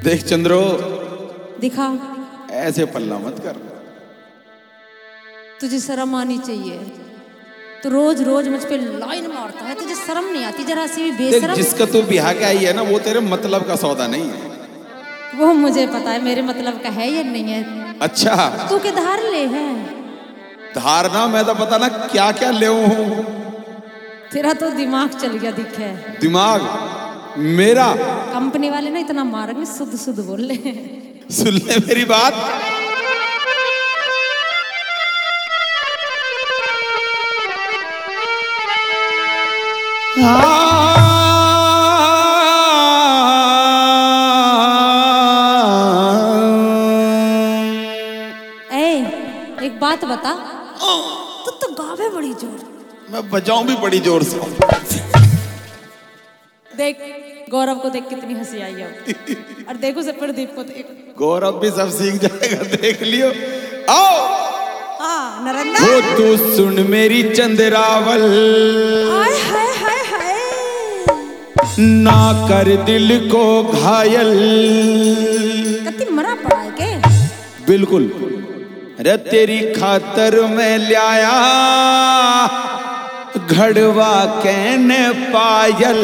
देख चंद्रो, दिखा। ऐसे पल्ला मत कर। तुझे शर्म आनी चाहिए। तो रोज रोज मुझ पे लाइन मारता है, तुझे शर्म नहीं आती जरा सी भी? देख, बेशरम। जिसका तू बिहा के आई है ना, वो तेरे मतलब का सौदा नहीं है। वो मुझे पता है मेरे मतलब का है या नहीं है। अच्छा, तू के धार ले है। धारना मैं तो पता ना क्या क्या ले हूँ। तेरा तो दिमाग चल गया दिखे। दिमाग मेरा? कंपनी वाले ना इतना मारेंगे, शुद्ध शुद्ध बोल ले। सुन ले मेरी बात। एक बात बता, तो गावे बड़ी जोर। मैं बजाऊं भी बड़ी जोर से। देख गौरव को देख कितनी हंसी आई है। और देखो से प्रदीप को देख। गौरव भी सब सीख जाएगा, देख लियो। आओ। हाँ नरेंद्र। वो तू सुन मेरी चंद्रावल, हाय हाय हाय हाय, ना कर दिल को घायल। कति मरा पड़ा है के? बिल्कुल। अरे तेरी खातर मैं लाया घड़वा कहने पायल।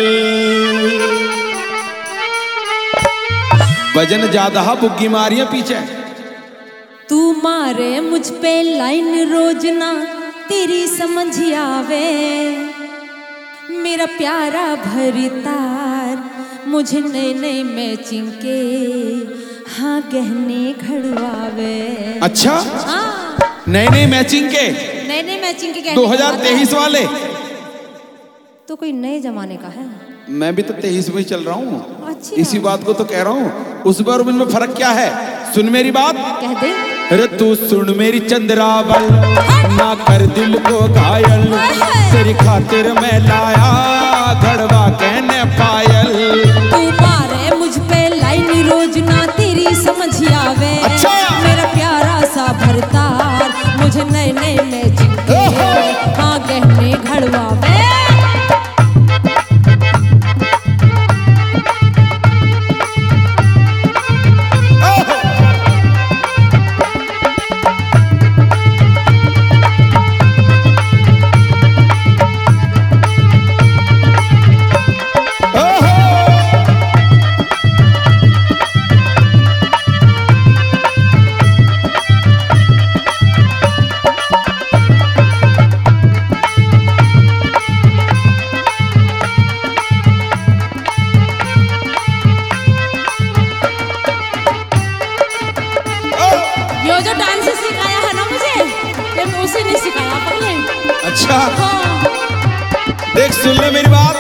वजन ज्यादा बुग्गी मारिया पीछे। तू मारे मुझ पे लाइन रोज ना तेरी समझ आवे। मेरा प्यारा भरी तार मुझे नई नई मैचिंग के हाँ गहने घड़वावे। अच्छा, हाँ नई नई मैचिंग के? नई नई मैचिंग के 2023 वाले? तो कोई नए जमाने का है। मैं भी तो 23 में ही चल रहा हूँ। अच्छा। इसी बात को तो कह रहा हूँ। उस बार में फर्क क्या है? सुन मेरी बात। कह दे। अरे तू सुन मेरी चंद्रावल, ना कर दिल को घायल। तेरी खातिर मैं लाया घड़वा कहने पायल। तू मारे मुझ पे लाइन रोज ना तेरी समझ आवे। अच्छा। मेरा प्यारा सा भरतार मुझे नए नए मैचिंग के हाँ गहने घड़वावे। जो डांस सिखाया है ना मुझे, उसे नहीं सिखाया पहले। अच्छा। हाँ। देख सुन ले मेरी बात।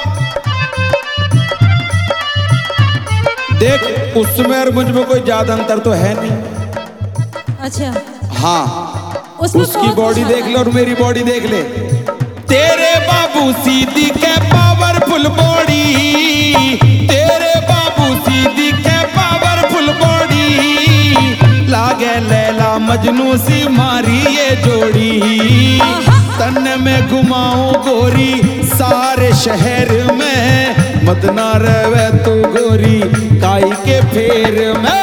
देख उसमें और मुझ में कोई ज्यादा अंतर तो है नहीं। अच्छा। हाँ, उसकी बॉडी देख ले और मेरी बॉडी देख ले। तेरे बाबू सीधी के पावरफुल बॉडी, तेरे बाबू सीधी के पावरफुल बॉडी। लागे लैला मजनू सी मारी ये जोड़ी। तन में घुमाऊं गोरी सारे शहर में, मत ना रहे तू गोरी काई के फेर में।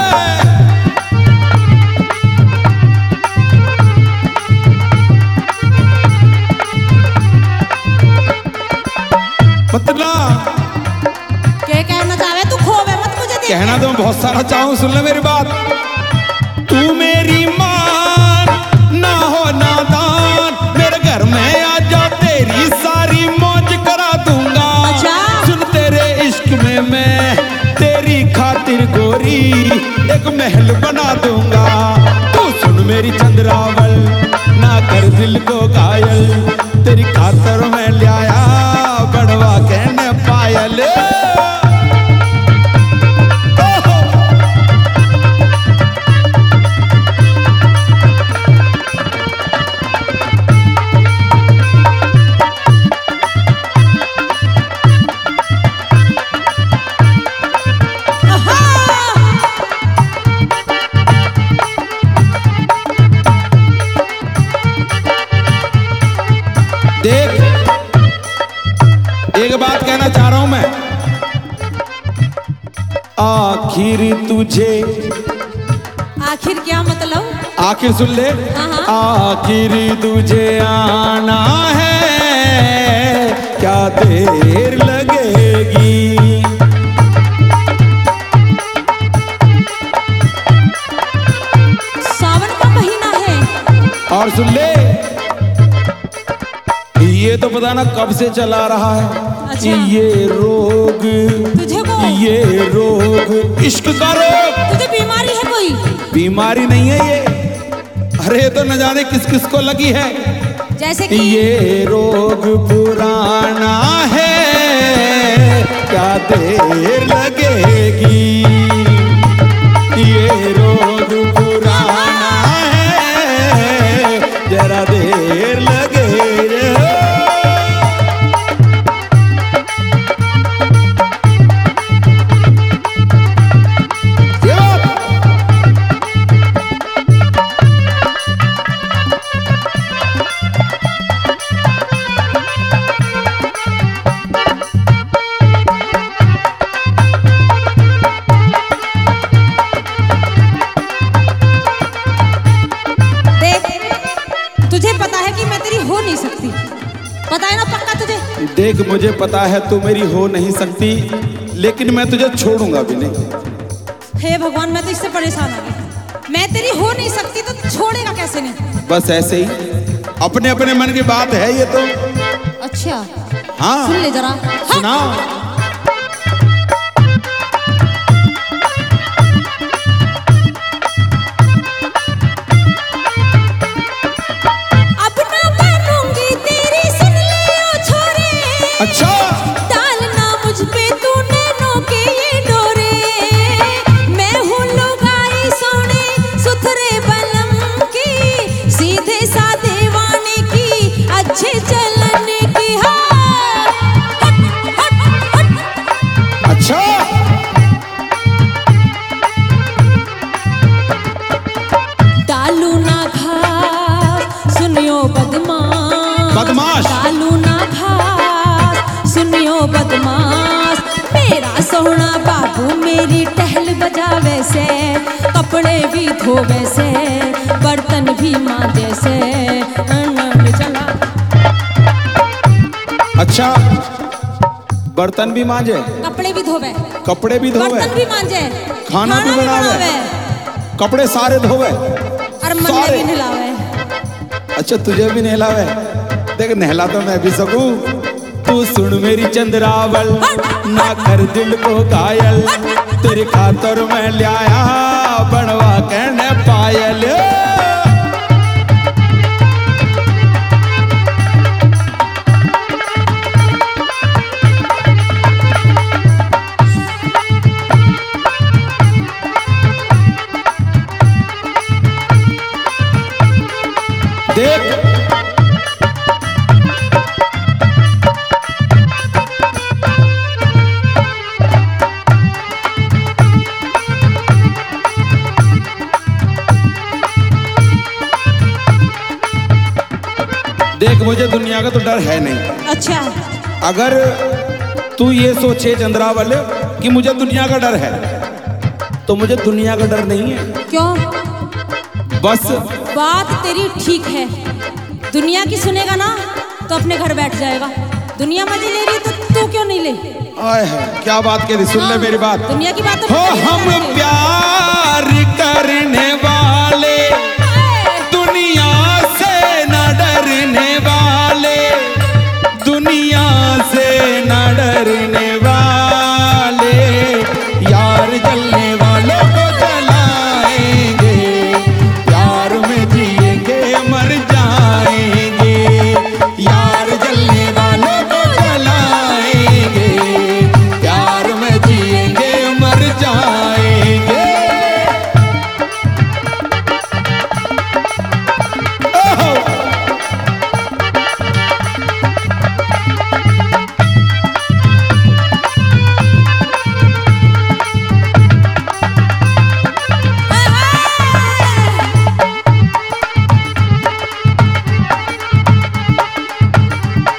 मतलब क्या कहना चाहे तू? खोवे मत मुझे देख। कहना तो मैं बहुत सारा चाहूं, सुन ले मेरी बात। तू मेरी मान ना हो नादान, मेरे घर में आ जा तेरी सारी मौज करा दूंगा। अच्छा। सुन तेरे इश्क में मैं तेरी खातिर गोरी एक महल बना दूंगा। तू सुन मेरी चंद्रावल, ना कर दिल को घायल। तेरी खातिर मैं लाया बड़वा कहने पायल। देख एक बात कहना चाह रहा हूं मैं। आखिर तुझे, आखिर क्या मतलब? आखिर सुन ले, हाँ। आखिर तुझे आना है, क्या देर लगेगी। सावन का महीना है। और सुन ले, ये तो पता ना कब से चला रहा है। अच्छा। ये रोग, तुझे को ये रोग, इश्क का रोग। तुझे बीमारी है कोई? बीमारी नहीं है ये, अरे तो न जाने किस किस को लगी है। जैसे कि ये रोग पुराना है, क्या देर लगेगी। ये रोग पुराना है, जरा देर लगेगी। पता है ना पक्का तुझे? देख मुझे पता है तू मेरी हो नहीं सकती, लेकिन मैं तुझे छोड़ूंगा भी नहीं। हे भगवान, मैं तो इससे परेशान आ गई। मैं तेरी हो नहीं सकती तो छोड़ेगा कैसे नहीं? बस ऐसे ही, अपने अपने मन की बात है ये तो। अच्छा हाँ सुन ले जरा। सुना। अच्छा डालना मुझ पे तूने नोके ये डोरे, मैं हूँ लुगाई सोने सुथरे बलम की, सीधे साधे वाने की, अच्छे चलने की। हाँ हट हट हट। अच्छा डालू ना घास सुनियो बदमाश, बदमाश डालू ना सुनियो बदमाश, मेरा सोहना बाबू मेरी टहल बजावे से, कपड़े भी धोवे से, बर्तन भी मांजे से, चला। अच्छा बर्तन भी मांजे, कपड़े भी धोवे, कपड़े भी धोवे, बर्तन भी मांजे, खाना भी बनावे, कपड़े सारे धोवे और मन भी नहलावे। अच्छा तुझे भी नहलावे। देख नहला तो मैं भी सकूं। तू सुन मेरी चंद्रावल, ना कर दिल को घायल, तेरी खातर मैं लाया बनवा कहने पायल। देख देख मुझे दुनिया का तो डर है नहीं। अच्छा अगर तू ये सोचे चंद्रावल कि मुझे दुनिया का डर है, तो मुझे दुनिया का डर नहीं है। क्यों? बस बात तेरी ठीक है, दुनिया की सुनेगा ना तो अपने घर बैठ जाएगा। दुनिया मजे ले रही तो तू क्यों नहीं ले? आए है क्या बात कह रही, सुन ले मेरी बात। दुनिया की बात हो हम प्यार करने वाले, दुनिया से न डरने वाले, दुनिया से न डरने वाले, यार जलने वालों को जलाएंगे, प्यार में जिएंगे मर जाएंगे, यार जलने वालों को जलाएंगे, प्यार में जिएंगे मर जाएंगे।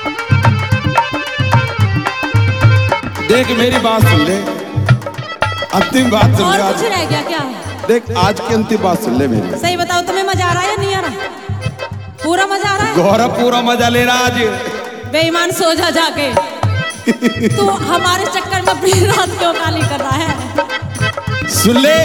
देख मेरी बात सुन ले, अंतिम बात सुन और ले कुछ आज। रह गया क्या? देख आज की अंतिम बात सुन ले मेरी। सही बताओ, तुम्हें मजा आ रहा है या नहीं आ रहा? पूरा मजा आ रहा है? गौरव पूरा मजा ले रहा आज। बेईमान सो जा जाके। तू हमारे चक्कर में अपनी रात क्यों काली कर रहा है? सुन ले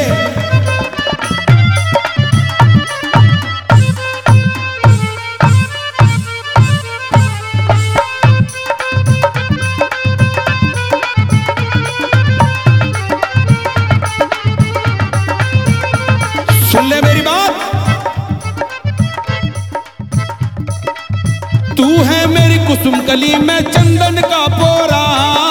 सुन ले मेरी बात। तू है मेरी कुसुम कली में चंदन का पोरा।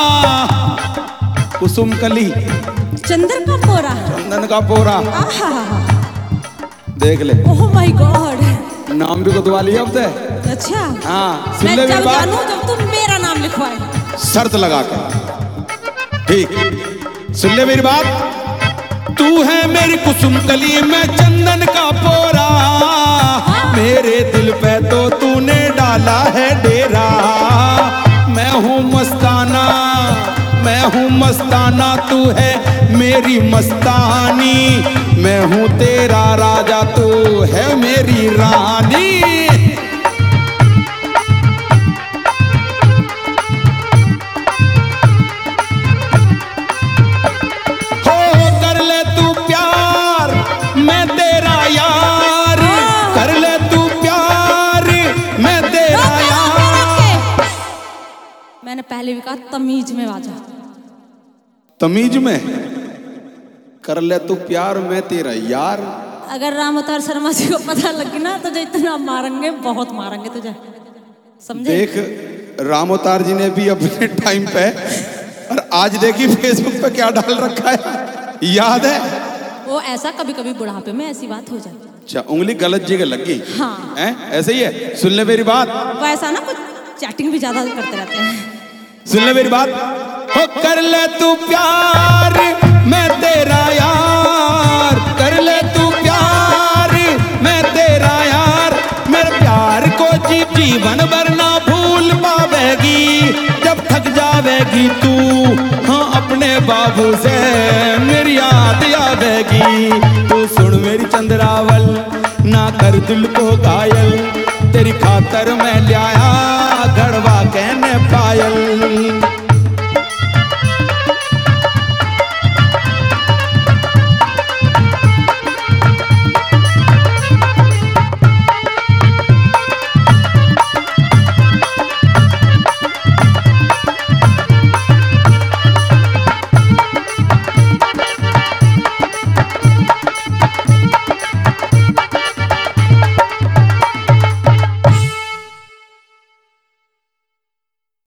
कुसुम कली चंदन का पोरा। चंदन का पोरा आहा, देख ले। Oh my god. नाम भी गुदवा लिया अब ते। अच्छा हाँ सुन मैं ले मेरी जब बात। जानूं जब तुम मेरा नाम लिखवाए। शर्त लगा कर ठीक सुन ले मेरी बात। तू है मेरी कुसुम कली में चंदन का पोरा। मेरे दिल पे तो तूने डाला है डेरा। मैं हूँ मस्ताना, मैं हूँ मस्ताना, तू है मेरी मस्तानी। मैं हूँ तेरा राजा, तू है मेरी रानी। मैंने पहले भी कहा तमीज में बाजा। तमीज में कर ले तू प्यार, मैं तेरा यार। अगर राम अवतार शर्मा जी को पता लगी ना तो इतना मारेंगे, बहुत मारेंगे तुझे, समझे? देख राम अवतार जी ने भी अपने टाइम पे और आज देखी फेसबुक पे क्या डाल रखा है, याद है? वो ऐसा कभी कभी बुढ़ापे में ऐसी बात हो जाती। अच्छा उंगली गलत जगह लग गई। हाँ ऐसे ही है। सुन ले मेरी बात। वैसा ना कुछ चैटिंग भी ज्यादा करते रहते हैं। सुन ले मेरी बात। हो कर ले तू प्यार, मैं तेरा यार। कर ले तू प्यार, मैं तेरा यार। मेरे प्यार को जीवन भर ना भूल पावेगी। जब थक जावेगी तू हाँ अपने बाबू से मेरी याद आवेगी। तू सुन मेरी चंद्रावल, ना कर दिल को घायल। तेरी खातर मैं लाया